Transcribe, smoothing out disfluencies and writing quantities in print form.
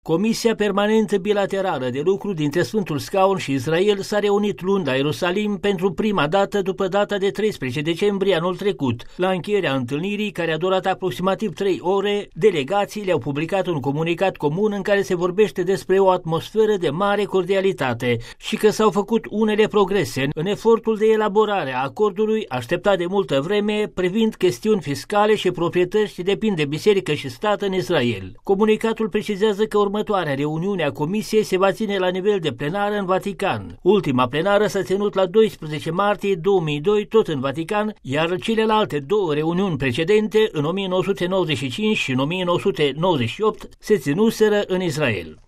Comisia Permanentă Bilaterală de Lucru dintre Sfântul Scaun și Israel s-a reunit luni la Ierusalim pentru prima dată după data de 13 decembrie anul trecut. La încheierea întâlnirii, care a durat aproximativ 3 ore, delegațiile au publicat un comunicat comun în care se vorbește despre o atmosferă de mare cordialitate și că s-au făcut unele progrese în efortul de elaborare a acordului așteptat de multă vreme privind chestiuni fiscale și proprietăți ce depind de biserică și stat în Israel. Comunicatul precizează că următoarea reuniune a Comisiei se va ține la nivel de plenară în Vatican. Ultima plenară s-a ținut la 12 martie 2002, tot în Vatican, iar celelalte două reuniuni precedente, în 1995 și în 1998, se ținuseră în Israel.